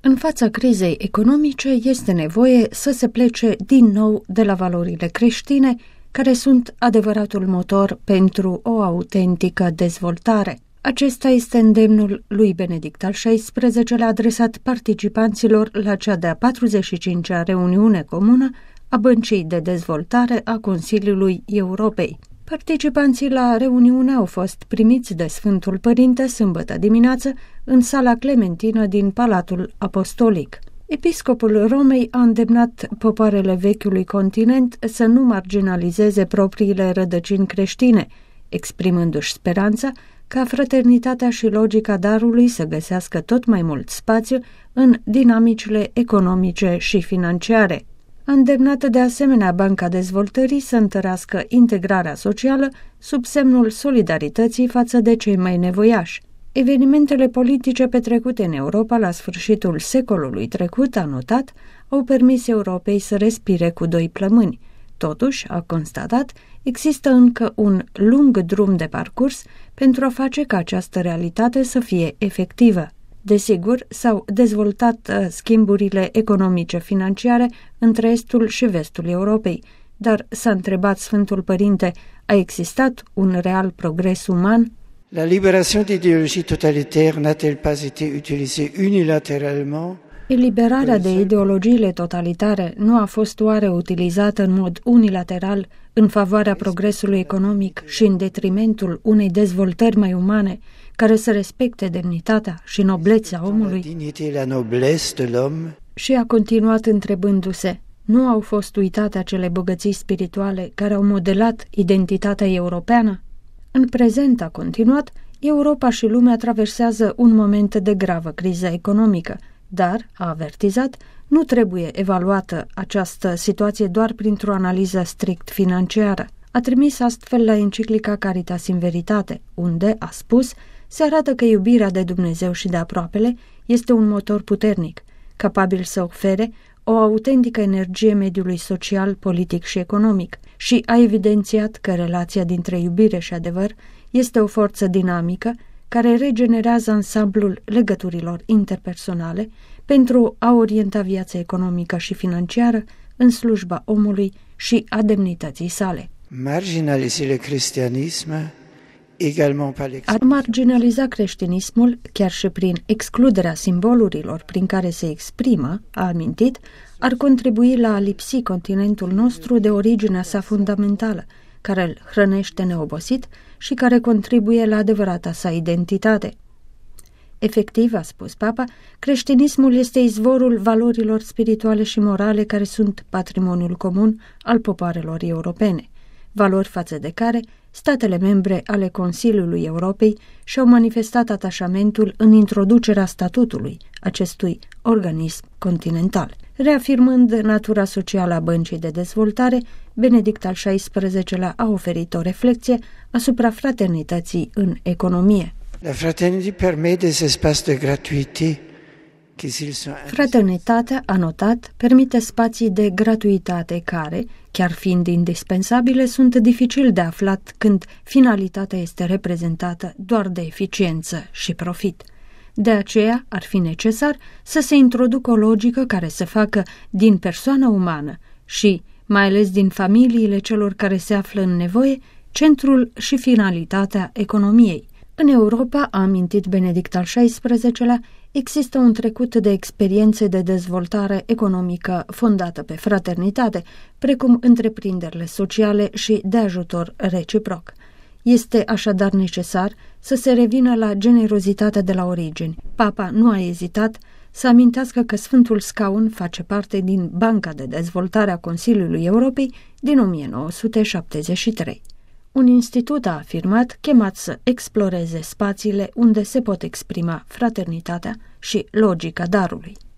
În fața crizei economice este nevoie să se plece din nou de la valorile creștine, care sunt adevăratul motor pentru o autentică dezvoltare. Acesta este îndemnul lui Benedict al XVI-lea adresat participanților la cea de-a 45-a reuniune comună a Băncii de Dezvoltare a Consiliului Europei. Participanții la reuniune au fost primiți de Sfântul Părinte sâmbătă dimineață în sala Clementină din Palatul Apostolic. Episcopul Romei a îndemnat popoarele vechiului continent să nu marginalizeze propriile rădăcini creștine, exprimându-și speranța ca fraternitatea și logica darului să găsească tot mai mult spațiu în dinamicile economice și financiare. A îndemnat de asemenea Banca Dezvoltării să întărească integrarea socială sub semnul solidarității față de cei mai nevoiași. Evenimentele politice petrecute în Europa la sfârșitul secolului trecut, a notat, au permis Europei să respire cu doi plămâni. Totuși, a constatat, există încă un lung drum de parcurs pentru a face ca această realitate să fie efectivă. Desigur, s-au dezvoltat schimburile economice-financiare între estul și vestul Europei, dar s-a întrebat Sfântul Părinte, a existat un real progres uman? La libération d'idéologies totalitaires n'a-t-elle pas été utilisée unilatéralement? Eliberarea de ideologiile totalitare nu a fost oare utilizată în mod unilateral în favoarea progresului economic și în detrimentul unei dezvoltări mai umane care să respecte demnitatea și noblețea omului? Și a continuat întrebându-se, nu au fost uitate acele bogății spirituale care au modelat identitatea europeană? În prezent, a continuat, Europa și lumea traversează un moment de gravă criză economică, dar, a avertizat, nu trebuie evaluată această situație doar printr-o analiză strict financiară. A trimis astfel la enciclica Caritas in Veritate, unde, a spus, se arată că iubirea de Dumnezeu și de aproapele este un motor puternic, capabil să ofere o autentică energie mediului social, politic și economic și a evidențiat că relația dintre iubire și adevăr este o forță dinamică care regenerează ansamblul legăturilor interpersonale pentru a orienta viața economică și financiară în slujba omului și a demnității sale. Ar marginaliza creștinismul, chiar și prin excluderea simbolurilor prin care se exprimă, a amintit, ar contribui la a lipsi continentul nostru de originea sa fundamentală, care îl hrănește neobosit și care contribuie la adevărata sa identitate. Efectiv, a spus Papa, creștinismul este izvorul valorilor spirituale și morale care sunt patrimoniul comun al popoarelor europene, valori față de care statele membre ale Consiliului Europei și-au manifestat atașamentul în introducerea statutului acestui organism continental. Reafirmând natura socială a Băncii de Dezvoltare, Benedict al XVI-lea a oferit o reflecție asupra fraternității în economie. La fraternité permet des espaces de gratuité. Fraternitatea, a notat, permite spații de gratuitate care, chiar fiind indispensabile, sunt dificil de aflat când finalitatea este reprezentată doar de eficiență și profit. De aceea ar fi necesar să se introducă o logică care să facă din persoana umană și, mai ales din familiile celor care se află în nevoie, centrul și finalitatea economiei. În Europa, a amintit Benedict al XVI-lea, există un trecut de experiențe de dezvoltare economică fondată pe fraternitate, precum întreprinderile sociale și de ajutor reciproc. Este așadar necesar să se revină la generozitatea de la origini. Papa nu a ezitat să amintească că Sfântul Scaun face parte din Banca de Dezvoltare a Consiliului Europei din 1973. Un institut, a afirmat, chemat să exploreze spațiile unde se pot exprima fraternitatea și logica darului.